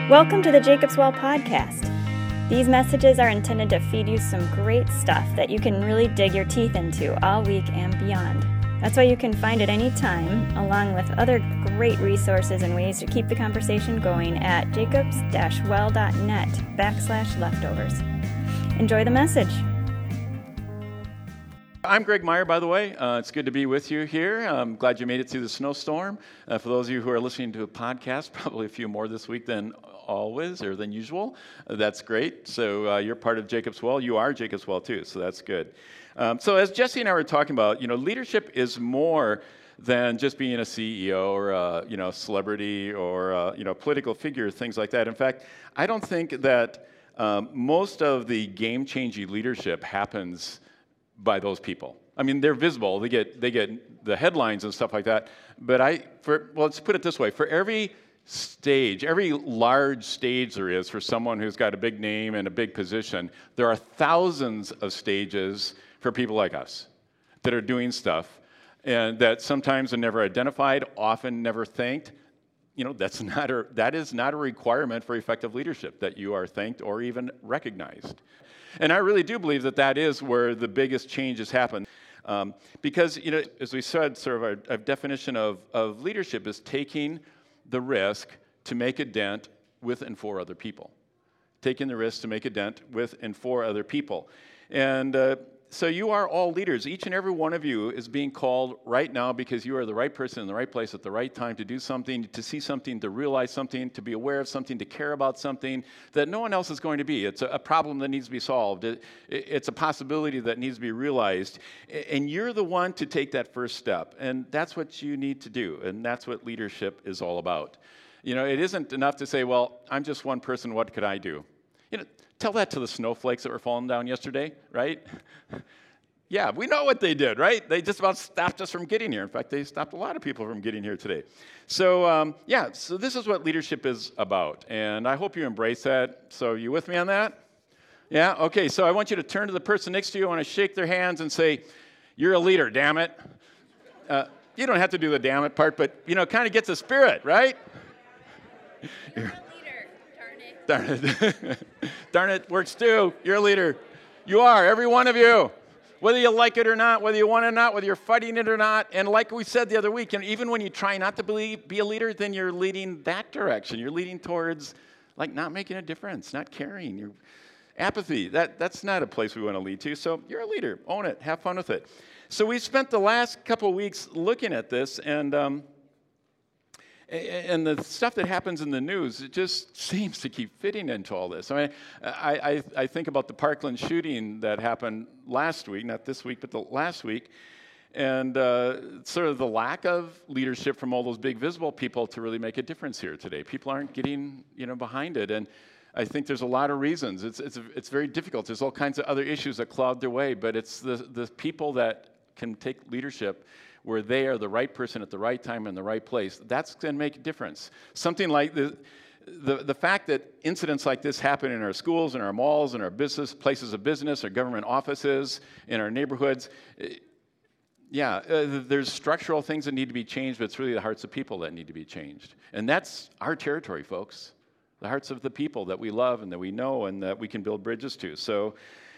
Welcome to the Jacob's Well podcast. These messages are intended to feed you some great stuff that you can really dig your teeth into all week and beyond. That's why you can find it anytime, along with other great resources and ways to keep the conversation going at jacobs-well.net/leftovers. Enjoy the message. I'm Greg Meyer, by the way. It's good to be with you here. I'm glad you made it through the snowstorm. For those of you who are listening to a podcast, probably a few more this week than always or than usual. That's great. So you're part of Jacob's Well. You are Jacob's Well too, so that's good. So as Jesse and I were talking about, leadership is more than just being a CEO or a celebrity or a political figure, things like that. In fact, I don't think that most of the game-changing leadership happens by those people. I mean, they're visible. They get the headlines and stuff like that. But let's put it this way: for every stage, every large stage there is for someone who's got a big name and a big position, there are thousands of stages for people like us that are doing stuff and that sometimes are never identified, often never thanked. That is not a requirement for effective leadership, that you are thanked or even recognized. And I really do believe that is where the biggest changes happen. Because, as we said, sort of our definition of leadership is taking the risk to make a dent with and for other people. Taking the risk to make a dent with and for other people. And so you are all leaders. Each and every one of you is being called right now because you are the right person in the right place at the right time to do something, to see something, to realize something, to be aware of something, to care about something that no one else is going to be. It's a problem that needs to be solved. It's a possibility that needs to be realized. And you're the one to take that first step. And that's what you need to do. And that's what leadership is all about. It isn't enough to say, well, I'm just one person, what could I do? Tell that to the snowflakes that were falling down yesterday, right? Yeah, we know what they did, right? They just about stopped us from getting here. In fact, they stopped a lot of people from getting here today. So, so this is what leadership is about. And I hope you embrace that. So you with me on that? Yeah? Okay, so I want you to turn to the person next to you. I want to shake their hands and say, you're a leader, damn it. You don't have to do the damn it part, but, kind of gets the spirit, right? Darn it. Darn it, works too. You're a leader. You are, every one of you. Whether you like it or not, whether you want it or not, whether you're fighting it or not. And like we said the other week, even when you try not to be a leader, then you're leading that direction. You're leading towards not making a difference, not caring. Your apathy, that's not a place we want to lead to. So you're a leader. Own it. Have fun with it. So we spent the last couple of weeks looking at this, and the stuff that happens in the news, it just seems to keep fitting into all this. I mean, I think about the Parkland shooting that happened last week, not this week, but the last week, and sort of the lack of leadership from all those big visible people to really make a difference here today. People aren't getting behind it, and I think there's a lot of reasons. It's very difficult. There's all kinds of other issues that cloud their way, but it's the people that can take leadership where they are the right person at the right time in the right place. That's going to make a difference. Something like the fact that incidents like this happen in our schools, in our malls, in our places of business, our government offices, in our neighborhoods. There's structural things that need to be changed, but it's really the hearts of people that need to be changed. And that's our territory, folks. The hearts of the people that we love and that we know and that we can build bridges to. So,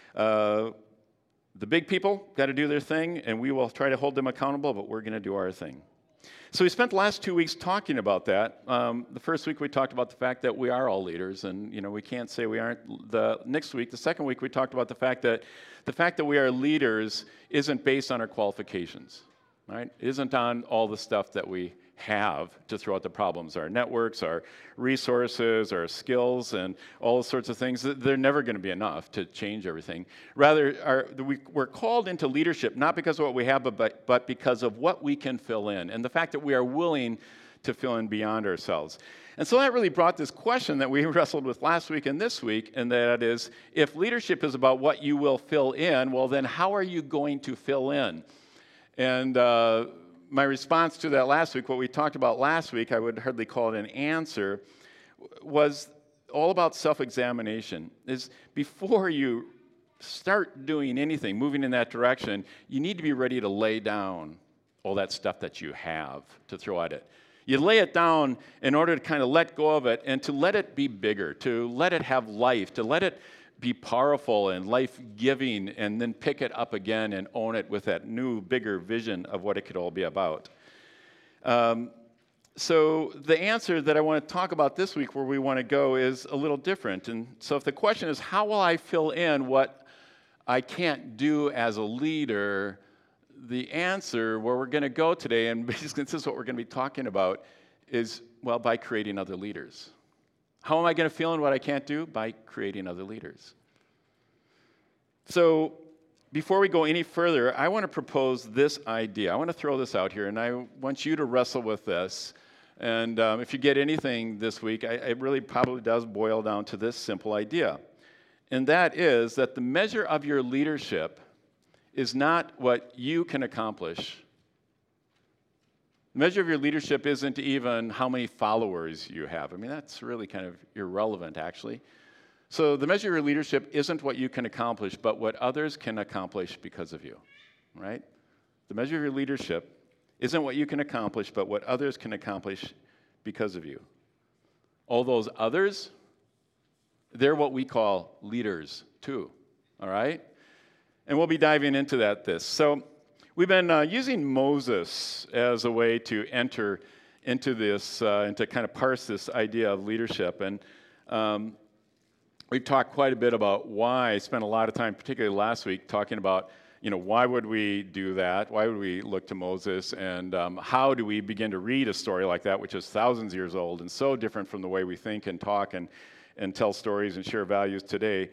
the big people got to do their thing, and we will try to hold them accountable, but we're going to do our thing. So we spent the last 2 weeks talking about that. The first week we talked about the fact that we are all leaders, and we can't say we aren't. The second week, we talked about the fact that we are leaders isn't based on our qualifications, right? It isn't on all the stuff that we have to throw at the problems, our networks, our resources, our skills, and all sorts of things. They're never going to be enough to change everything. Rather, we're called into leadership not because of what we have, but because of what we can fill in, and the fact that we are willing to fill in beyond ourselves. And so that really brought this question that we wrestled with last week and this week, and that is, if leadership is about what you will fill in, well then how are you going to fill in? And my response to that last week, what we talked about last week, I would hardly call it an answer, was all about self-examination. Is before you start doing anything, moving in that direction, you need to be ready to lay down all that stuff that you have to throw at it. You lay it down in order to kind of let go of it and to let it be bigger, to let it have life, to let it be powerful and life-giving, and then pick it up again and own it with that new, bigger vision of what it could all be about. So the answer that I want to talk about this week, where we want to go, is a little different. And so if the question is, how will I fill in what I can't do as a leader, the answer where we're going to go today, and basically this is what we're going to be talking about, is, well, by creating other leaders. How am I going to fill in what I can't do? By creating other leaders. So before we go any further, I want to propose this idea. I want to throw this out here, and I want you to wrestle with this. And if you get anything this week, it really probably does boil down to this simple idea. And that is that the measure of your leadership is not what you can accomplish. The measure of your leadership isn't even how many followers you have. I mean, that's really kind of irrelevant, actually. So the measure of your leadership isn't what you can accomplish, but what others can accomplish because of you, right? The measure of your leadership isn't what you can accomplish, but what others can accomplish because of you. All those others, they're what we call leaders too, all right? And we'll be diving into that. So we've been using Moses as a way to enter into this and to kind of parse this idea of leadership. And we've talked quite a bit about why. I spent a lot of time, particularly last week, talking about, why would we do that? Why would we look to Moses? And how do we begin to read a story like that, which is thousands of years old and so different from the way we think and talk and tell stories and share values today?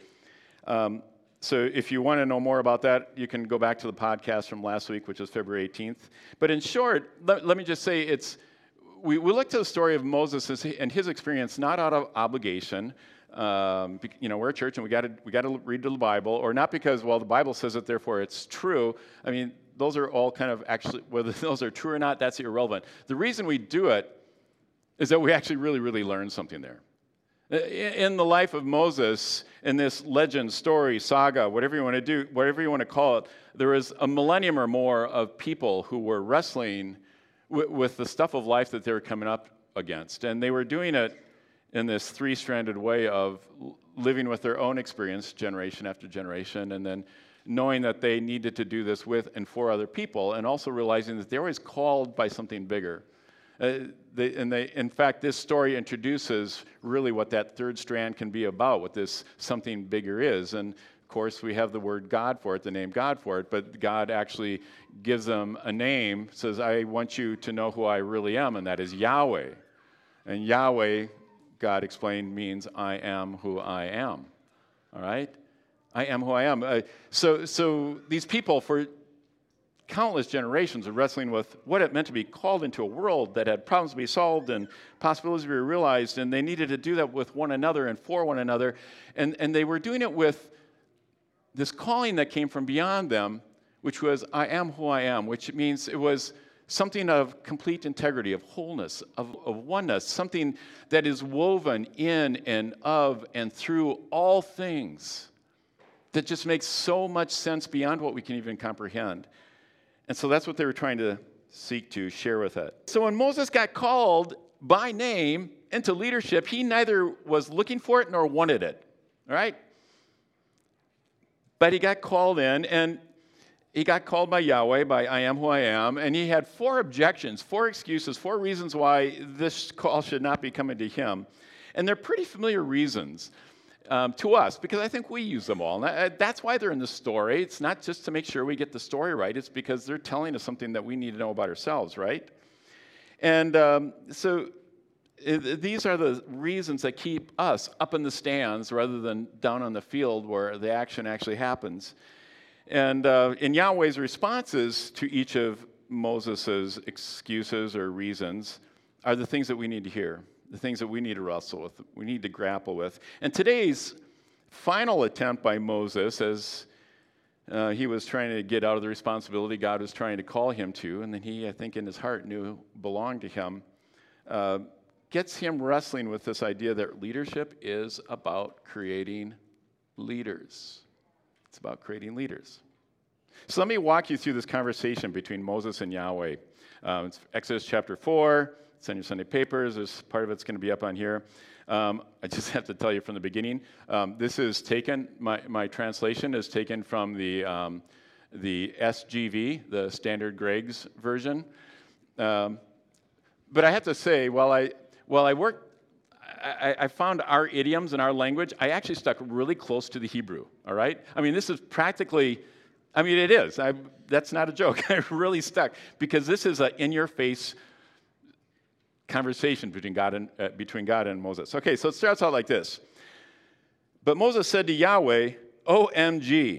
So if you want to know more about that, you can go back to the podcast from last week, which is February 18th. But in short, let me just say we look to the story of Moses and his experience not out of obligation. We're a church and we got to read the Bible, or not because, well, the Bible says it, therefore it's true. I mean, those are all kind of actually, whether those are true or not, that's irrelevant. The reason we do it is that we actually really, really learn something there. In the life of Moses, in this legend, story, saga, whatever you want to do, whatever you want to call it, there was a millennium or more of people who were wrestling with the stuff of life that they were coming up against. And they were doing it in this three-stranded way of living with their own experience generation after generation, and then knowing that they needed to do this with and for other people, and also realizing that they were always called by something bigger. In fact, this story introduces really what that third strand can be about, what this something bigger is. And of course, we have the word God for it, the name God for it, but God actually gives them a name, says, I want you to know who I really am, and that is Yahweh. And Yahweh, God explained, means I am who I am. All right? I am who I am. So these people, for countless generations, are wrestling with what it meant to be called into a world that had problems to be solved and possibilities to be realized, and they needed to do that with one another and for one another. And they were doing it with this calling that came from beyond them, which was, I am who I am, which means it was something of complete integrity, of wholeness, of oneness, something that is woven in and of and through all things that just makes so much sense beyond what we can even comprehend. And so that's what they were trying to seek to share with it. So when Moses got called by name into leadership, he neither was looking for it nor wanted it, all right? But he got called in, and he got called by Yahweh, by I am who I am, and he had 4 objections, 4 excuses, 4 reasons why this call should not be coming to him. And they're pretty familiar reasons to us, because I think we use them all. And that's why they're in the story. It's not just to make sure we get the story right. It's because they're telling us something that we need to know about ourselves, right? And these are the reasons that keep us up in the stands rather than down on the field where the action actually happens. And in Yahweh's responses to each of Moses' excuses or reasons are the things that we need to hear, the things that we need to wrestle with, we need to grapple with. And today's final attempt by Moses, as he was trying to get out of the responsibility God was trying to call him to, and then he, I think, in his heart knew belonged to him, gets him wrestling with this idea that leadership is about creating leaders. It's about creating leaders. So let me walk you through this conversation between Moses and Yahweh. It's Exodus chapter 4, It's in your Sunday papers. There's part of it's going to be up on here. I just have to tell you from the beginning, this is taken, my translation is taken from the SGV, the Standard Greg's version. But I have to say, while I worked, I found our idioms and our language, I actually stuck really close to the Hebrew, all right? I mean, this is practically, I mean, it is. That's not a joke. I really stuck because this is an in-your-face conversation between God and Moses. Okay, so it starts out like this. But Moses said to Yahweh, OMG.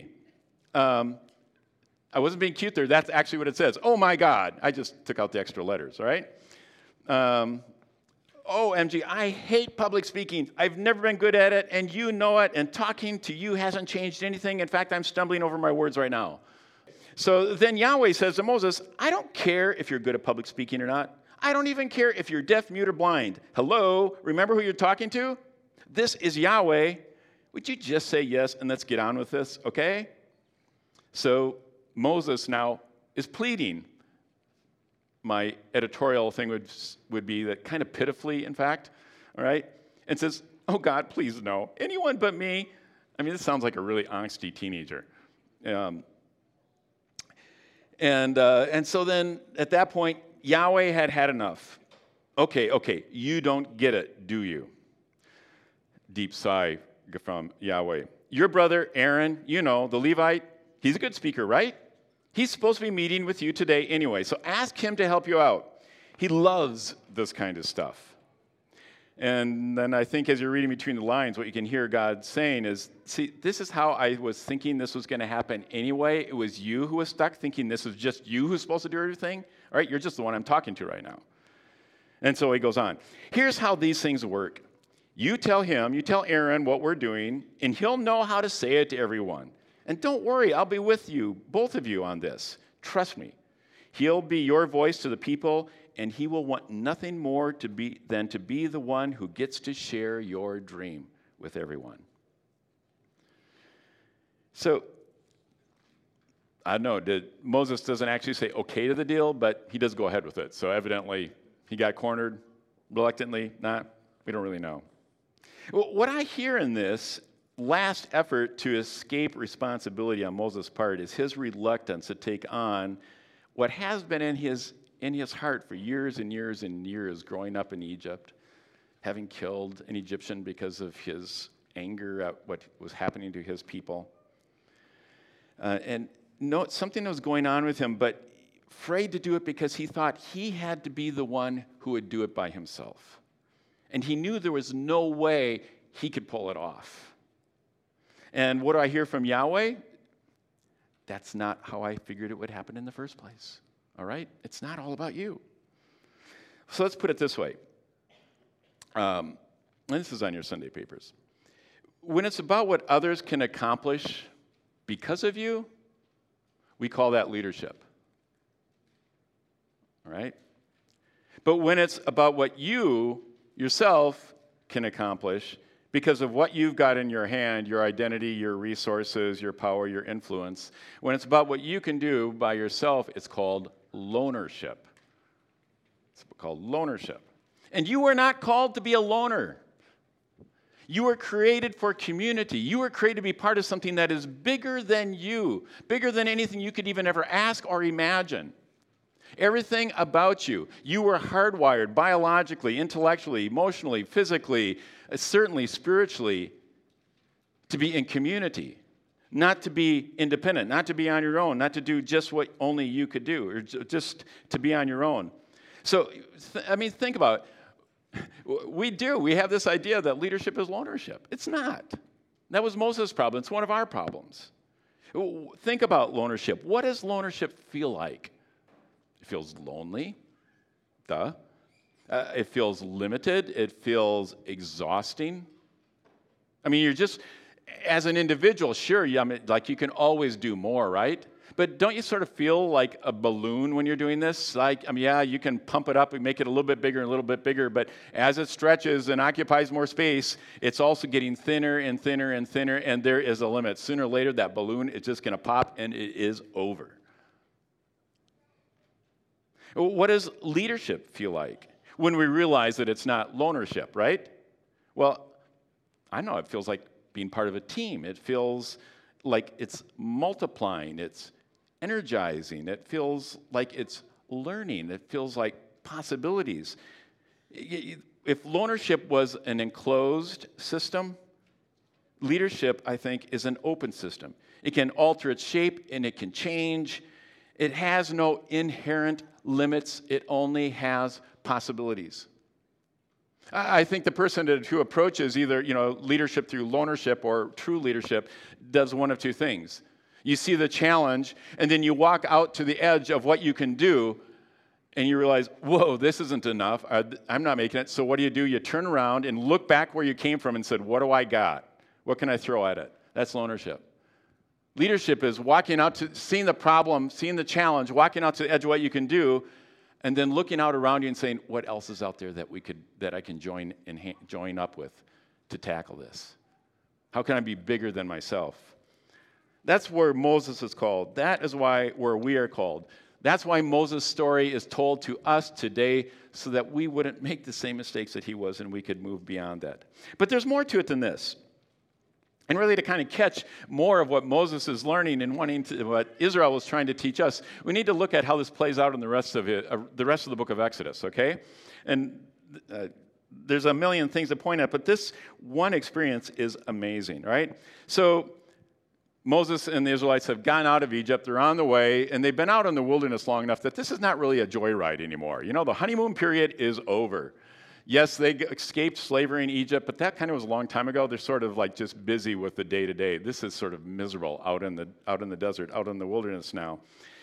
I wasn't being cute there. That's actually what it says. Oh, my God. I just took out the extra letters, all right? OMG, I hate public speaking. I've never been good at it, and you know it, and talking to you hasn't changed anything. In fact, I'm stumbling over my words right now. So then Yahweh says to Moses, I don't care if you're good at public speaking or not. I don't even care if you're deaf, mute, or blind. Hello? Remember who you're talking to? This is Yahweh. Would you just say yes, and let's get on with this, okay? So Moses now is pleading. My editorial thing would be that kind of pitifully, in fact, all right? And says, oh, God, please no. Anyone but me. I mean, this sounds like a really angsty teenager. And so then at that point, Yahweh had enough. Okay, you don't get it, do you? Deep sigh from Yahweh. Your brother, Aaron, you know, the Levite, he's a good speaker, right? He's supposed to be meeting with you today anyway, so ask him to help you out. He loves this kind of stuff. And then I think as you're reading between the lines, what you can hear God saying is, see, this is how I was thinking this was going to happen anyway. It was you who was stuck thinking this was just you who's supposed to do everything. All right, you're just the one I'm talking to right now. And so he goes on. Here's how these things work. You tell Aaron what we're doing, and he'll know how to say it to everyone. And don't worry, I'll be with you, both of you, on this. Trust me. He'll be your voice to the people, and he will want nothing more than to be the one who gets to share your dream with everyone. So, I don't know, Moses doesn't actually say okay to the deal, but he does go ahead with it. So evidently, he got cornered, reluctantly, not, we don't really know. What I hear in this last effort to escape responsibility on Moses' part is his reluctance to take on what has been in his heart for years and years and years growing up in Egypt, having killed an Egyptian because of his anger at what was happening to his people. Something was going on with him, but afraid to do it because he thought he had to be the one who would do it by himself. And he knew there was no way he could pull it off. And what do I hear from Yahweh? That's not how I figured it would happen in the first place. All right? It's not all about you. So let's put it this way. And this is on your Sunday papers. When it's about what others can accomplish because of you, we call that leadership. All right? But when it's about what you yourself can accomplish because of what you've got in your hand, your identity, your resources, your power, your influence, when it's about what you can do by yourself, it's called lonership. It's called lonership. And you were not called to be a loner. You were created for community. You were created to be part of something that is bigger than you, bigger than anything you could even ever ask or imagine. Everything about you. You were hardwired biologically, intellectually, emotionally, physically, certainly spiritually, to be in community, not to be independent, not to be on your own, not to do just what only you could do, or just to be on your own. So, think about it. We have this idea that leadership is lonership. It's not. That was Moses' problem. It's one of our problems. Think about lonership. What does lonership feel like? It feels lonely. Duh. It feels limited. It feels exhausting. I mean, you're just, as an individual, sure, you can always do more, right? But don't you sort of feel like a balloon when you're doing this? You can pump it up and make it a little bit bigger and a little bit bigger, but as it stretches and occupies more space, it's also getting thinner and thinner and thinner, and there is a limit. Sooner or later, that balloon is just going to pop, and it is over. What does leadership feel like? when we realize that it's not lonership, right? Well, I know it feels like being part of a team. It feels like it's multiplying. It's energizing. It feels like it's learning. It feels like possibilities. If lonership was an enclosed system, leadership, I think, is an open system. It can alter its shape and it can change. It has no inherent limits. It only has possibilities. I think the person who approaches either, leadership through lonership or true leadership does one of two things. You see the challenge, and then you walk out to the edge of what you can do, and you realize, whoa, this isn't enough. I'm not making it. So what do? You turn around and look back where you came from and said, what do I got? What can I throw at it? That's lonership. Leadership is walking out to, seeing the problem, seeing the challenge, walking out to the edge of what you can do, and then looking out around you and saying, what else is out there that I can join up with to tackle this? How can I be bigger than myself? That's where Moses is called. That is where we are called. That's why Moses' story is told to us today, so that we wouldn't make the same mistakes that he was and we could move beyond that. But there's more to it than this. And really, to kind of catch more of what Moses is learning and what Israel was trying to teach us, we need to look at how this plays out in the rest of the book of Exodus, okay? And there's a million things to point at, but this one experience is amazing, right? So Moses and the Israelites have gone out of Egypt. They're on the way, and they've been out in the wilderness long enough that this is not really a joyride anymore. The honeymoon period is over. Yes, they escaped slavery in Egypt, but that kind of was a long time ago. They're sort of like just busy with the day-to-day. This is sort of miserable out in the desert, out in the wilderness now.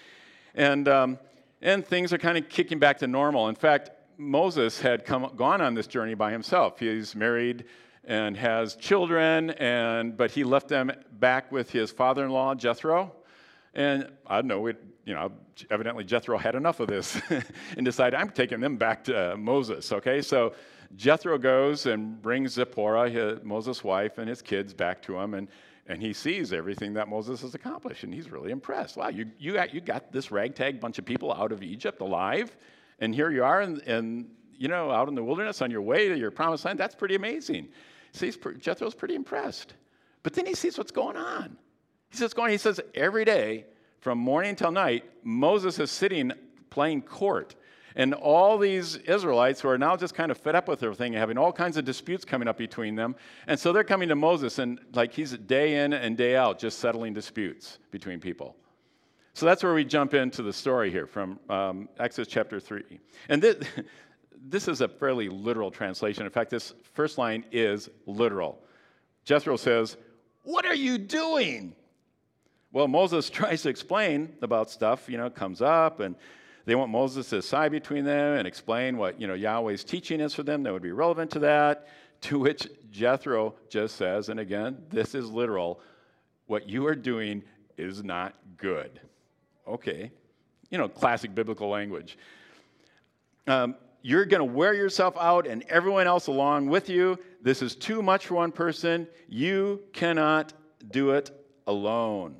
And things are kind of kicking back to normal. In fact, Moses had gone on this journey by himself. He's married and has children, but he left them back with his father-in-law, Jethro. And I don't know, evidently Jethro had enough of this and decided, I'm taking them back to Moses, okay? So Jethro goes and brings Zipporah, Moses' wife, and his kids back to him, and he sees everything that Moses has accomplished, and he's really impressed. Wow, you got this ragtag bunch of people out of Egypt alive, and here you are, and out in the wilderness on your way to your promised land. That's pretty amazing. See, Jethro's pretty impressed. But then he sees what's going on. He says every day, from morning till night, Moses is sitting playing court. And all these Israelites who are now just kind of fed up with everything, having all kinds of disputes coming up between them. And so they're coming to Moses, and he's day in and day out just settling disputes between people. So that's where we jump into the story here from Exodus chapter 3. And this is a fairly literal translation. In fact, this first line is literal. Jethro says, "What are you doing?" Well, Moses tries to explain about stuff, comes up, and they want Moses to side between them and explain what, Yahweh's teaching is for them that would be relevant to that, to which Jethro just says, and again, this is literal, what you are doing is not good. Okay. Classic biblical language. You're going to wear yourself out and everyone else along with you. This is too much for one person. You cannot do it alone.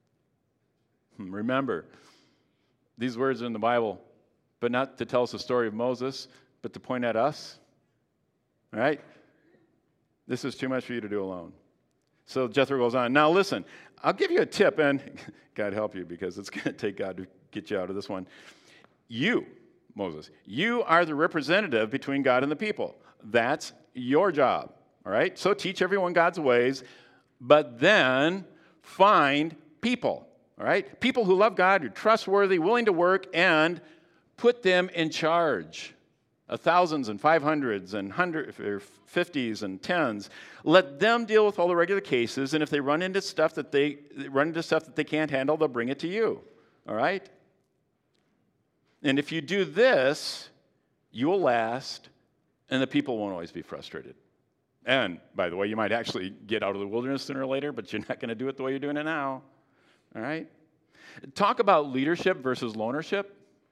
Remember, these words are in the Bible, but not to tell us the story of Moses, but to point at us. All right? This is too much for you to do alone. So Jethro goes on. Now listen, I'll give you a tip, and God help you, because it's going to take God to get you out of this one. You, Moses, you are the representative between God and the people. That's your job. All right? So teach everyone God's ways, but then find people. All right? People who love God, who are trustworthy, willing to work, and put them in charge. Thousands and 500s and 50s and 10s. Let them deal with all the regular cases, and if they run into stuff that they can't handle, they'll bring it to you. All right? And if you do this, you will last, and the people won't always be frustrated. And, by the way, you might actually get out of the wilderness sooner or later, but you're not going to do it the way you're doing it now. All right? Talk about leadership versus lonership.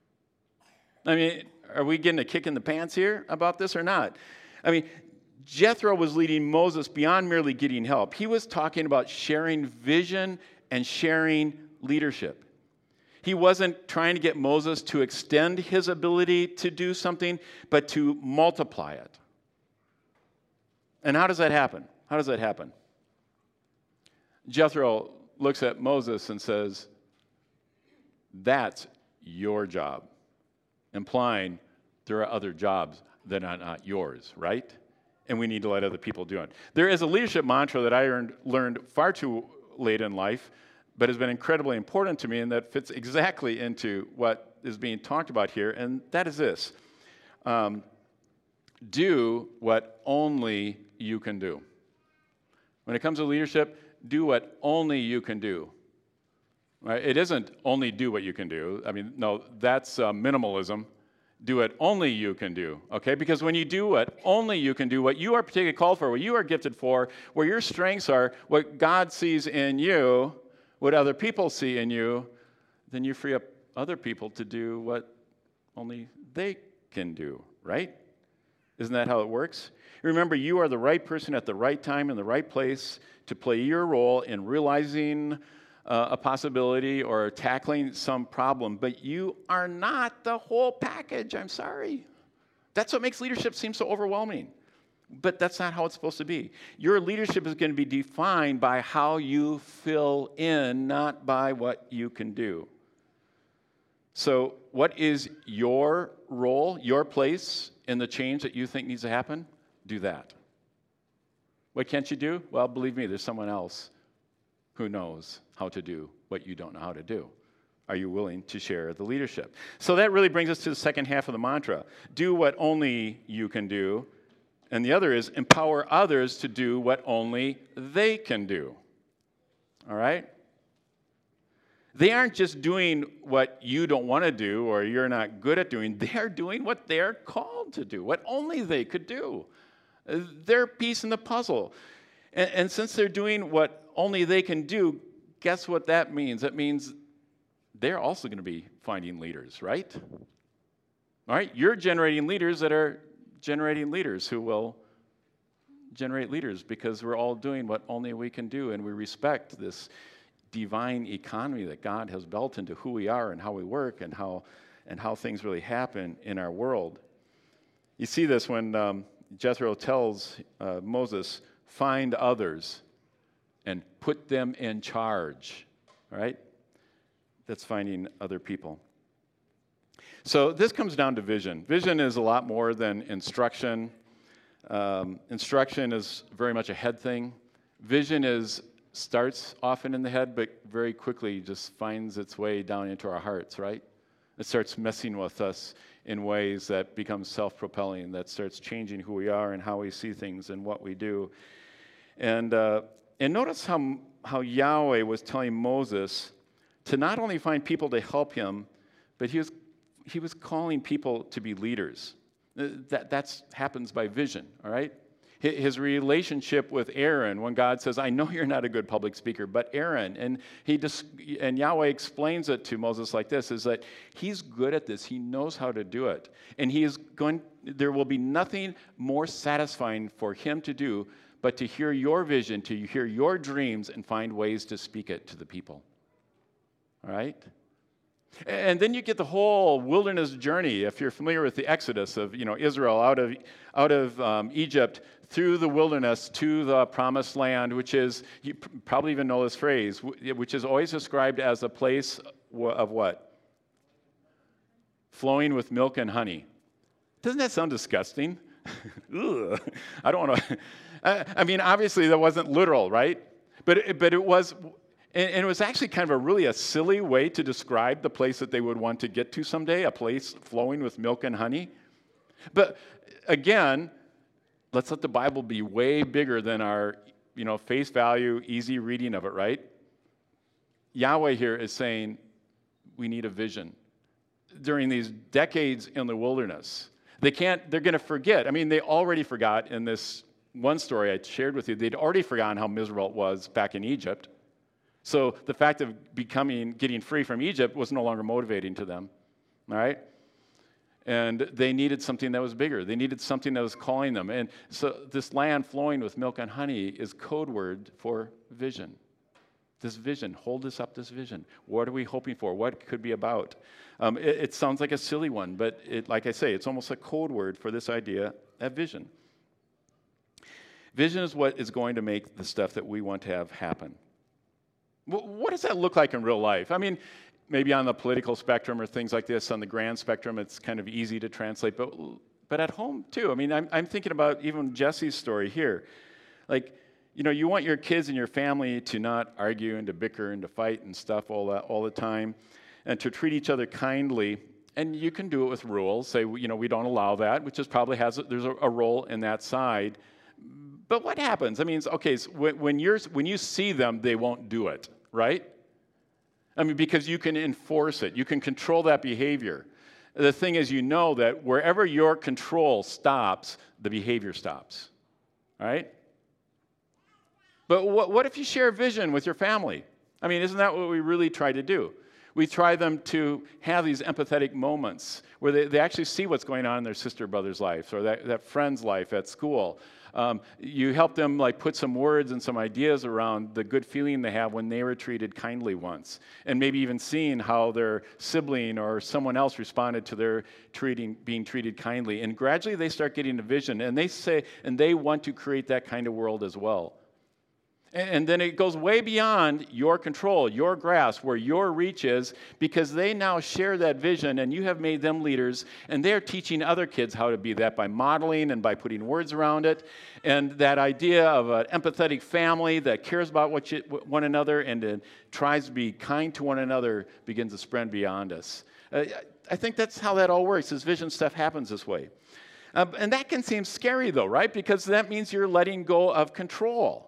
I mean, are we getting a kick in the pants here about this or not? I mean, Jethro was leading Moses beyond merely getting help. He was talking about sharing vision and sharing leadership. He wasn't trying to get Moses to extend his ability to do something, but to multiply it. And how does that happen? How does that happen? Jethro looks at Moses and says, that's your job, implying there are other jobs that are not yours, right? And we need to let other people do it. There is a leadership mantra that I learned far too late in life, but has been incredibly important to me, and that fits exactly into what is being talked about here, and that is this. Do what only you can do. When it comes to leadership, do what only you can do. Right? It isn't only do what you can do. I mean, no, that's minimalism. Do what only you can do, okay? Because when you do what only you can do, what you are particularly called for, what you are gifted for, where your strengths are, what God sees in you, what other people see in you, then you free up other people to do what only they can do, right? Isn't that how it works? Remember, you are the right person at the right time in the right place to play your role in realizing a possibility or tackling some problem, but you are not the whole package. I'm sorry. That's what makes leadership seem so overwhelming. But that's not how it's supposed to be. Your leadership is going to be defined by how you fill in, not by what you can do. So, what is your role, your place in the change that you think needs to happen? Do that. What can't you do? Well, believe me, there's someone else who knows how to do what you don't know how to do. Are you willing to share the leadership? So that really brings us to the second half of the mantra. Do what only you can do. And the other is empower others to do what only they can do. All right? They aren't just doing what you don't want to do or you're not good at doing. They're doing what they're called to do, what only they could do. Their piece in the puzzle. And since they're doing what only they can do, guess what that means? That means they're also going to be finding leaders, right? All right? You're generating leaders that are generating leaders who will generate leaders because we're all doing what only we can do, and we respect this divine economy that God has built into who we are and how we work and how things really happen in our world. You see this when Jethro tells Moses, find others and put them in charge, all right? That's finding other people. So this comes down to vision. Vision is a lot more than instruction. Instruction is very much a head thing. Vision starts often in the head, but very quickly just finds its way down into our hearts, right? It starts messing with us in ways that become self-propelling, that starts changing who we are and how we see things and what we do. And notice how Yahweh was telling Moses to not only find people to help him, but he was calling people to be leaders. That happens by vision, all right? His relationship with Aaron, when God says, I know you're not a good public speaker, but Aaron, and Yahweh explains it to Moses like this, is that he's good at this. He knows how to do it. And there will be nothing more satisfying for him to do but to hear your vision, to hear your dreams, and find ways to speak it to the people. All right? And then you get the whole wilderness journey, if you're familiar with the Exodus of Israel out of Egypt through the wilderness to the promised land, which is, you probably even know this phrase, which is always described as a place of what? Flowing with milk and honey. Doesn't that sound disgusting? Ugh. I don't want to. I mean, obviously that wasn't literal, right? But it was. And it was actually kind of a silly way to describe the place that they would want to get to someday, a place flowing with milk and honey. But again, let's let the Bible be way bigger than our, face value, easy reading of it, right? Yahweh here is saying we need a vision. During these decades in the wilderness, they're going to forget. I mean, they already forgot in this one story I shared with you. They'd already forgotten how miserable it was back in Egypt. So the fact of getting free from Egypt was no longer motivating to them, all right? And they needed something that was bigger. They needed something that was calling them. And so this land flowing with milk and honey is code word for vision. This vision, hold us up this vision. What are we hoping for? What could be about? It sounds like a silly one, but like I say, it's almost a code word for this idea of vision. Vision is what is going to make the stuff that we want to have happen. What does that look like in real life? I mean, maybe on the political spectrum or things like this, on the grand spectrum, it's kind of easy to translate, but at home too. I mean, I'm thinking about even Jesse's story here. Like, you want your kids and your family to not argue and to bicker and to fight and stuff all the time, and to treat each other kindly. And you can do it with rules. Say, we don't allow that, which is probably there's a role in that side. But what happens? I mean, okay, so when you see them, they won't do it, right? I mean, because you can enforce it. You can control that behavior. The thing is, that wherever your control stops, the behavior stops, right? But what if you share a vision with your family? I mean, isn't that what we really try to do? We try them to have these empathetic moments where they actually see what's going on in their sister, brother's life or that friend's life at school. You help them put some words and some ideas around the good feeling they have when they were treated kindly once, and maybe even seeing how their sibling or someone else responded to their being treated kindly. And gradually they start getting a vision, and they want to create that kind of world as well. And then it goes way beyond your control, your grasp, where your reach is, because they now share that vision, and you have made them leaders, and they're teaching other kids how to be that by modeling and by putting words around it. And that idea of an empathetic family that cares about one another and tries to be kind to one another begins to spread beyond us. I think that's how that all works. This vision stuff happens this way. And that can seem scary, though, right? Because that means you're letting go of control.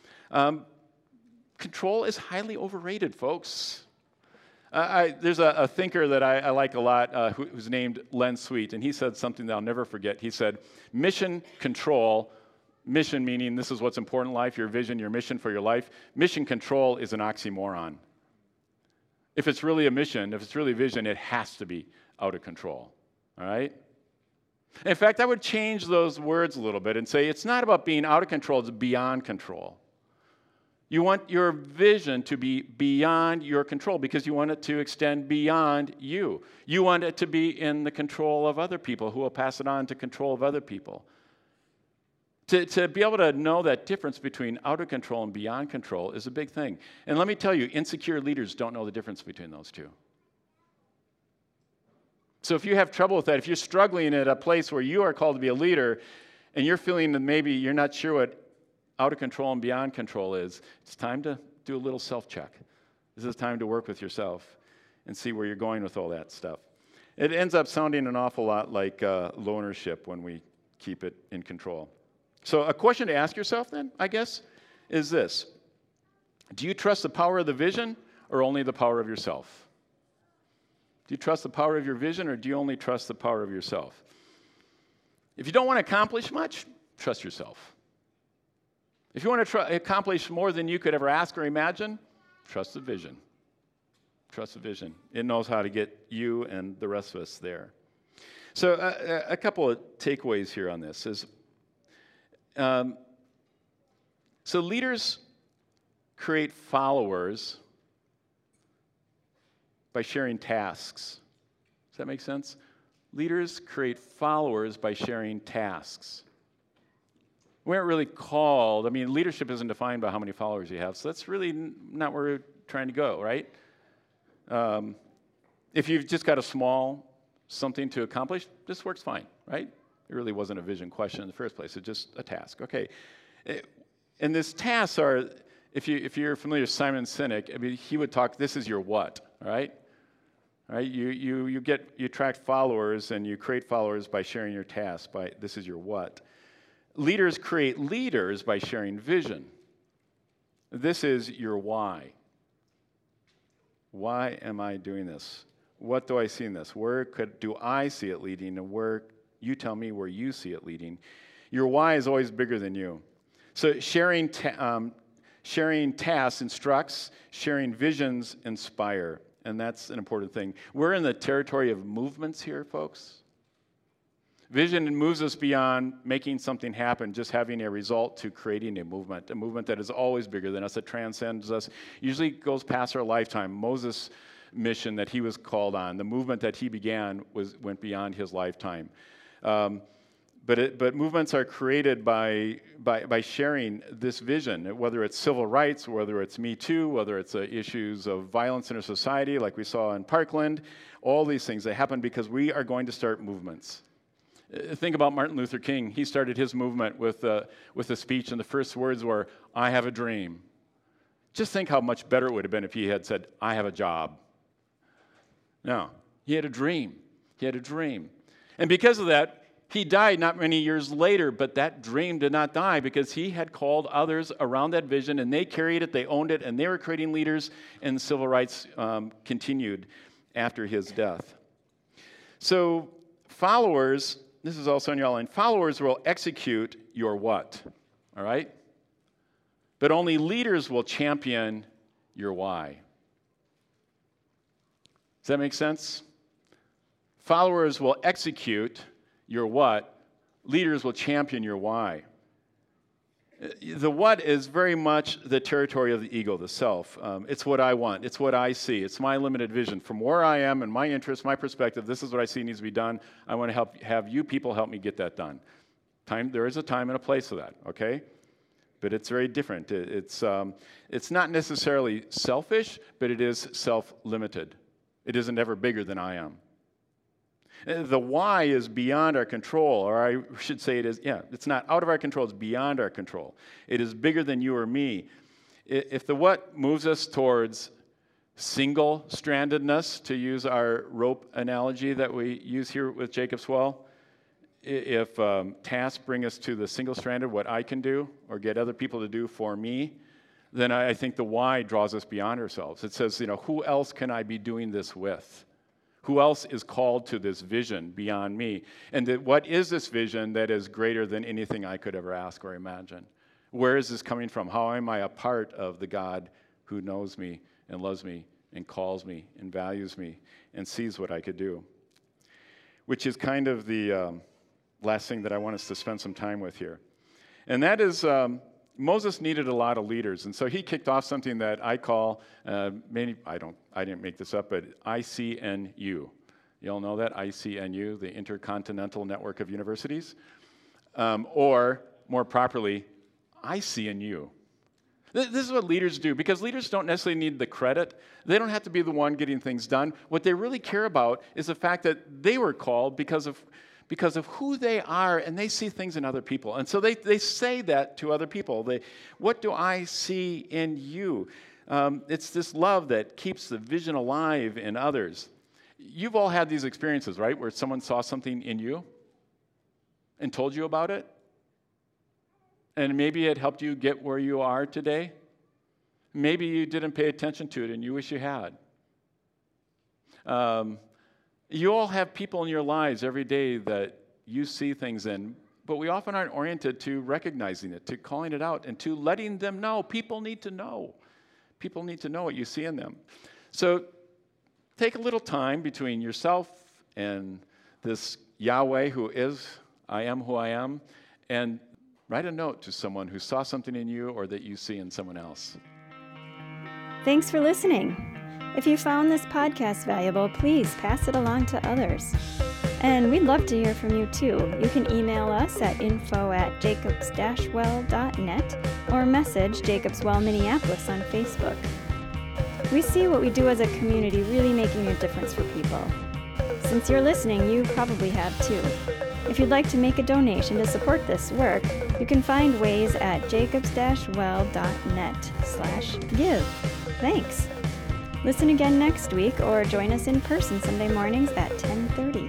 Control is highly overrated, folks. There's a thinker that I like a lot who's named Len Sweet, and he said something that I'll never forget. He said, mission control, mission meaning this is what's important in life, your vision, your mission for your life. Mission control is an oxymoron. If it's really a mission, if it's really a vision, it has to be out of control, all right? In fact, I would change those words a little bit and say it's not about being out of control, it's beyond control. You want your vision to be beyond your control because you want it to extend beyond you. You want it to be in the control of other people who will pass it on to control of other people. To be able to know that difference between out of control and beyond control is a big thing. And let me tell you, insecure leaders don't know the difference between those two. So if you have trouble with that, if you're struggling at a place where you are called to be a leader and you're feeling that maybe you're not sure what out of control and beyond control is, it's time to do a little self-check. This is time to work with yourself and see where you're going with all that stuff. It ends up sounding an awful lot like loanership when we keep it in control. So a question to ask yourself then, I guess, is this. Do you trust the power of the vision or only the power of yourself? Do you trust the power of your vision or do you only trust the power of yourself? If you don't want to accomplish much, trust yourself. If you want to accomplish more than you could ever ask or imagine, trust the vision. Trust the vision. It knows how to get you and the rest of us there. So a couple of takeaways here on this is, so leaders create followers by sharing tasks. Does that make sense? Leaders create followers by sharing tasks. We aren't really called, leadership isn't defined by how many followers you have, so that's really not where we're trying to go, right? If you've just got a small something to accomplish, this works fine, right? It really wasn't a vision question in the first place, it's just a task. Okay, and these tasks are, if you're familiar with Simon Sinek, he would talk, this is your what, right? Right? You attract followers and you create followers by sharing your tasks, this is your what. Leaders create leaders by sharing vision. This is your why. Why am I doing this? What do I see in this? Where do I see it leading? And where you tell me where you see it leading. Your why is always bigger than you. So sharing tasks instructs, sharing visions inspire. And that's an important thing. We're in the territory of movements here, folks. Vision moves us beyond making something happen, just having a result, to creating a movement that is always bigger than us, that transcends us, usually goes past our lifetime. Moses' mission that he was called on, the movement that he began, went beyond his lifetime. But movements are created by sharing this vision, whether it's civil rights, whether it's Me Too, whether it's issues of violence in our society, like we saw in Parkland. All these things, they happen because we are going to start movements. Think about Martin Luther King. He started his movement with a speech, and the first words were, "I have a dream." Just think how much better it would have been if he had said, "I have a job." No, he had a dream. He had a dream. And because of that, he died not many years later, but that dream did not die because he had called others around that vision, and they carried it, they owned it, and they were creating leaders, and civil rights continued after his death. So followers, this is also on your outline, followers will execute your what, all right? But only leaders will champion your why. Does that make sense? Followers will execute your what, leaders will champion your why. The what is very much the territory of the ego, the self. It's what I want. It's what I see. It's my limited vision. From where I am and my interests, my perspective, this is what I see needs to be done. I want to have you people help me get that done. There is a time and a place for that, okay? But it's very different. It's not necessarily selfish, but it is self-limited. It isn't ever bigger than I am. The why is beyond our control, or I should say it's not out of our control, it's beyond our control. It is bigger than you or me. If the what moves us towards single-strandedness, to use our rope analogy that we use here with Jacob's Well, if tasks bring us to the single-stranded, what I can do or get other people to do for me, then I think the why draws us beyond ourselves. It says, who else can I be doing this with? Who else is called to this vision beyond me? And what is this vision that is greater than anything I could ever ask or imagine? Where is this coming from? How am I a part of the God who knows me and loves me and calls me and values me and sees what I could do? Which is kind of the last thing that I want us to spend some time with here. And that is, Moses needed a lot of leaders, and so he kicked off something that I call, I didn't make this up, but ICNU. You all know that, ICNU, the Intercontinental Network of Universities? Or, more properly, I see in you. This is what leaders do, because leaders don't necessarily need the credit. They don't have to be the one getting things done. What they really care about is the fact that they were called because of who they are, and they see things in other people. And so they say that to other people. What do I see in you? It's this love that keeps the vision alive in others. You've all had these experiences, right, where someone saw something in you and told you about it? And maybe it helped you get where you are today. Maybe you didn't pay attention to it and you wish you had. You all have people in your lives every day that you see things in, but we often aren't oriented to recognizing it, to calling it out, and to letting them know. People need to know. People need to know what you see in them. So take a little time between yourself and this Yahweh who is, I am who I am, and write a note to someone who saw something in you or that you see in someone else. Thanks for listening. If you found this podcast valuable, please pass it along to others. And we'd love to hear from you too. You can email us at info@jacobs-well.net or message Jacobs Well Minneapolis on Facebook. We see what we do as a community really making a difference for people. Since you're listening, you probably have too. If you'd like to make a donation to support this work, you can find ways at jacobs-well.net/give. Thanks. Listen again next week or join us in person Sunday mornings at 10:30.